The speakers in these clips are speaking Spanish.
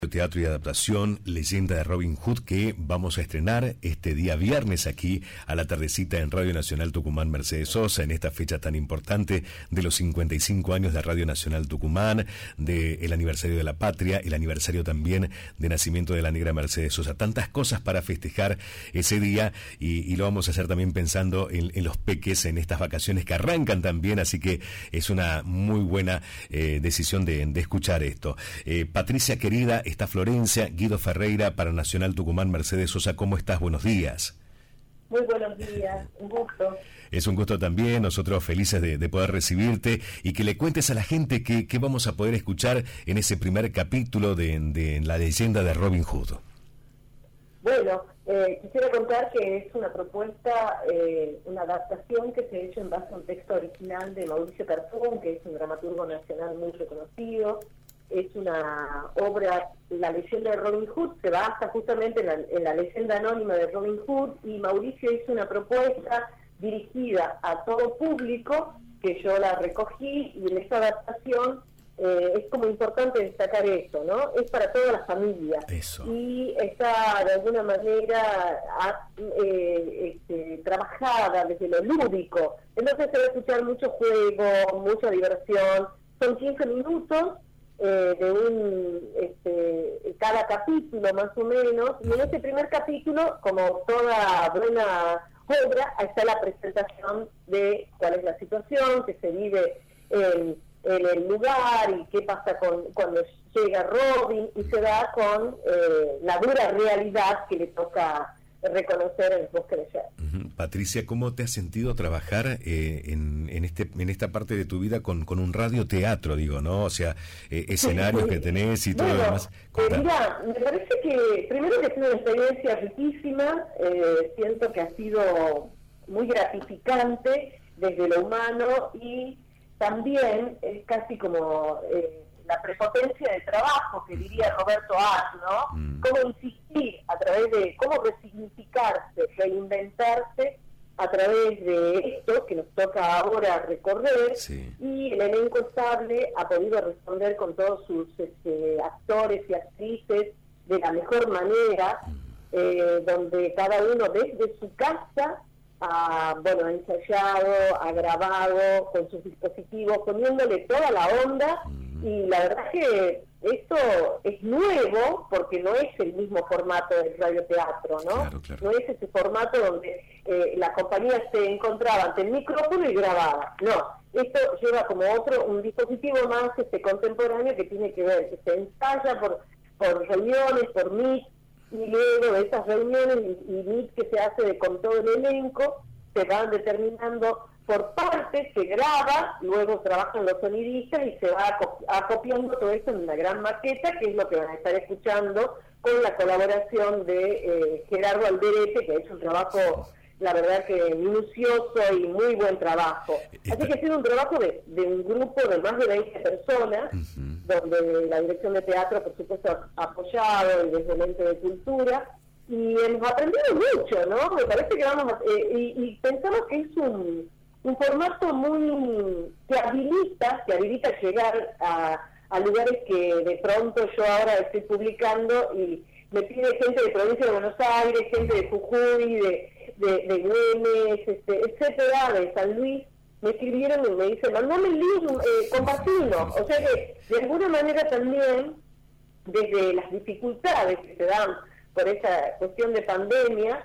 Teatro y adaptación Leyenda de Robin Hood, que vamos a estrenar este día viernes aquí a la tardecita en Radio Nacional Tucumán Mercedes Sosa, en esta fecha tan importante de los 55 años de Radio Nacional Tucumán, del aniversario de la patria, el aniversario también de nacimiento de la negra Mercedes Sosa. Tantas cosas para festejar ese día y lo vamos a hacer también pensando en los peques en estas vacaciones que arrancan también, así que es una muy buena decisión de escuchar esto. Patricia querida, está Florencia, Guido Ferreira para Nacional Tucumán Mercedes Sosa. ¿Cómo estás? Buenos días. Muy buenos días, un gusto. Es un gusto también, nosotros felices de poder recibirte y que le cuentes a la gente qué vamos a poder escuchar en ese primer capítulo de la leyenda de Robin Hood. Bueno, quisiera contar que es una propuesta, una adaptación que se ha hecho en base a un texto original de Mauricio Tarzón, que es un dramaturgo nacional muy reconocido. Es una obra, la leyenda de Robin Hood, se basa justamente en la leyenda anónima de Robin Hood, y Mauricio hizo una propuesta dirigida a todo público, que yo la recogí, y en esta adaptación es como importante destacar eso, ¿no? Es para toda la familia. Eso. Y está de alguna manera trabajada desde lo lúdico. Entonces se va a escuchar mucho juego, mucha diversión. Son 15 minutos. Cada capítulo más o menos, y en ese primer capítulo, como toda buena obra, está la presentación de cuál es la situación que se vive en el lugar y qué pasa cuando llega Robin, y se da con la dura realidad que le toca reconocer en el bosque de Sher. Patricia, ¿cómo te has sentido trabajar en esta parte de tu vida con un radioteatro, digo, ¿no? O sea, escenarios que tenés y todo lo demás. Mira, me parece que primero que ha sido una experiencia riquísima, siento que ha sido muy gratificante desde lo humano, y también es casi como la prepotencia de trabajo que diría Roberto Ash, ¿no? Cómo insistir a través de, cómo resignificarse, reinventarse a través de esto que nos toca ahora recorrer, sí. Y el elenco estable ha podido responder con todos sus actores y actrices de la mejor manera, donde cada uno desde su casa ha ensayado, ha grabado con sus dispositivos, poniéndole toda la onda. Y la verdad es que esto es nuevo, porque no es el mismo formato del radioteatro, ¿no? Claro. No es ese formato donde la compañía se encontraba ante el micrófono y grababa. No, esto lleva como un dispositivo más contemporáneo, que tiene que ver, que se ensaya por reuniones, por Meet, y luego de esas reuniones y Meet que se hace con todo el elenco, se van determinando por partes, se graba, luego trabajan los sonidistas y se va acopiando todo esto en una gran maqueta, que es lo que van a estar escuchando, con la colaboración de Gerardo Alderete, que ha hecho un trabajo, la verdad que minucioso y muy buen trabajo. Así que ha sido un trabajo de un grupo de más de 20 personas, donde la dirección de teatro, por supuesto, ha apoyado, y desde el ente de cultura, y hemos aprendido mucho, ¿no? Me parece que y pensamos que es un formato muy que habilita llegar a lugares que de pronto yo ahora estoy publicando y me pide gente de provincia de Buenos Aires, gente de Jujuy, de Güemes, etcétera, de San Luis. Me escribieron y me dicen, mandame el link, compartimos. O sea que de alguna manera también, desde las dificultades que se dan por esa cuestión de pandemia,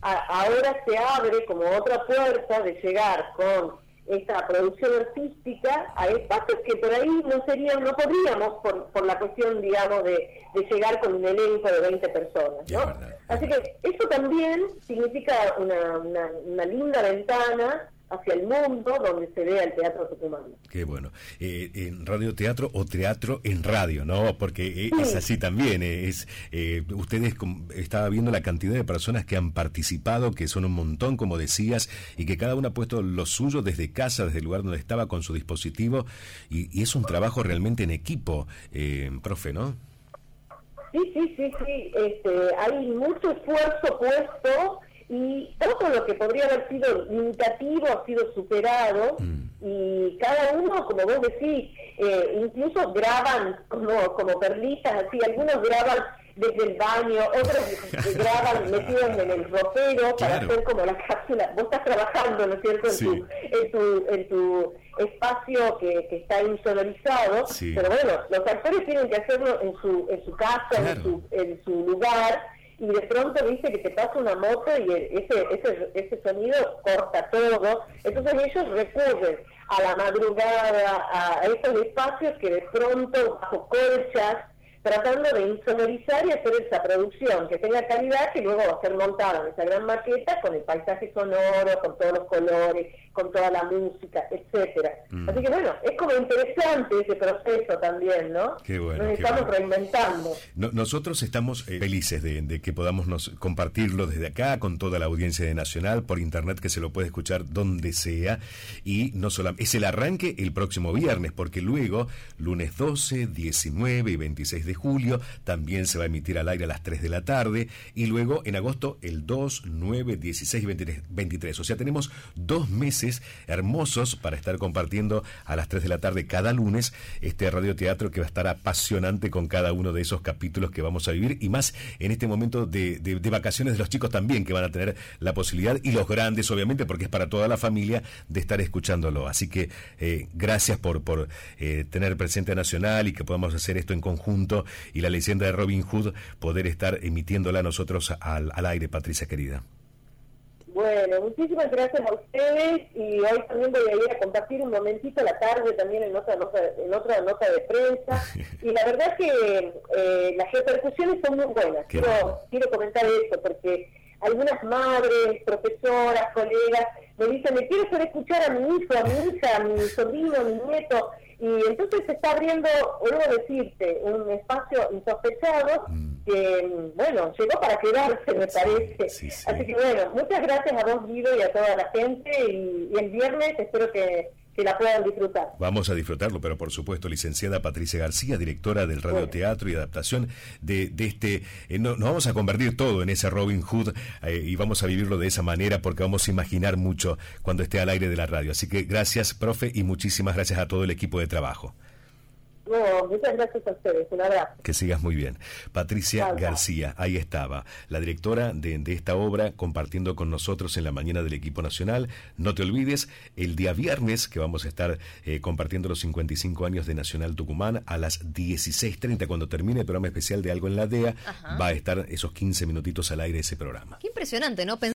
ahora se abre como otra puerta de llegar con esta producción artística a espacios que por ahí no podríamos por la cuestión, digamos, de llegar con un elenco de 20 personas, ¿no? Así que eso también significa una linda ventana hacia el mundo donde se vea el teatro tucumano. Qué bueno. En radioteatro o teatro en radio, ¿no? Porque es así también. Ustedes, estaba viendo la cantidad de personas que han participado, que son un montón, como decías, y que cada uno ha puesto lo suyo desde casa, desde el lugar donde estaba, con su dispositivo, y es un trabajo realmente en equipo, profe, ¿no? Sí. Hay mucho esfuerzo puesto, y todo lo que podría haber sido limitativo ha sido superado, y cada uno, como vos decís, incluso graban como perlitas, así, algunos graban desde el baño, otros graban metidos en el ropero para hacer como la cápsula. Vos estás trabajando, ¿no es cierto?, en tu espacio que está insonorizado, pero bueno, los actores tienen que hacerlo en su casa, en su lugar, y de pronto viste que te pasa una moto y ese sonido corta todo. Entonces ellos recurren a la madrugada a esos espacios que de pronto bajo colchas, tratando de insonorizar y hacer esa producción que tenga calidad, que luego va a ser montada en esa gran maqueta con el paisaje sonoro, con todos los colores, con toda la música, etcétera. Así que bueno, es como interesante ese proceso también, ¿no? Qué bueno, nos estamos reinventando. Nosotros estamos felices de que podamos compartirlo desde acá con toda la audiencia de Nacional, por internet, que se lo puede escuchar donde sea, y no solamente es el arranque el próximo viernes, porque luego, lunes 12, 19 y 26 de julio, también se va a emitir al aire a las 3 de la tarde, y luego en agosto el 2, 9, 16 y 23. O sea, tenemos 2 meses hermosos para estar compartiendo a las 3 de la tarde cada lunes este radioteatro que va a estar apasionante con cada uno de esos capítulos que vamos a vivir, y más en este momento de vacaciones de los chicos también, que van a tener la posibilidad, y los grandes obviamente, porque es para toda la familia, de estar escuchándolo. Así que gracias por tener presente a Nacional y que podamos hacer esto en conjunto, y la leyenda de Robin Hood poder estar emitiéndola nosotros al aire, Patricia querida. Bueno, muchísimas gracias a ustedes, y hoy también voy a ir a compartir un momentito a la tarde también en otra nota de prensa, y la verdad que las repercusiones son muy buenas. Quiero comentar esto porque algunas madres, profesoras, colegas me dicen: me quiero hacer escuchar a mi hijo, a mi hija, a mi sobrino, a mi nieto. Y entonces se está abriendo, vuelvo a decirte, un espacio insospechado que, bueno, llegó para quedarse, me parece. Así que, bueno, muchas gracias a vos, Guido, y a toda la gente, y el viernes espero que la puedan disfrutar. Vamos a disfrutarlo, pero por supuesto, licenciada Patricia García, directora del radioteatro y adaptación de este... nos vamos a convertir todo en ese Robin Hood, y vamos a vivirlo de esa manera, porque vamos a imaginar mucho cuando esté al aire de la radio. Así que gracias, profe, y muchísimas gracias a todo el equipo de trabajo. No, muchas gracias a ustedes, un abrazo. Que sigas muy bien. Patricia García, ahí estaba, la directora de esta obra, compartiendo con nosotros en la mañana del equipo nacional. No te olvides, el día viernes, que vamos a estar compartiendo los 55 años de Nacional Tucumán, a las 16:30, cuando termine el programa especial de Algo en la DEA, va a estar esos 15 minutitos al aire ese programa. Qué impresionante, ¿no?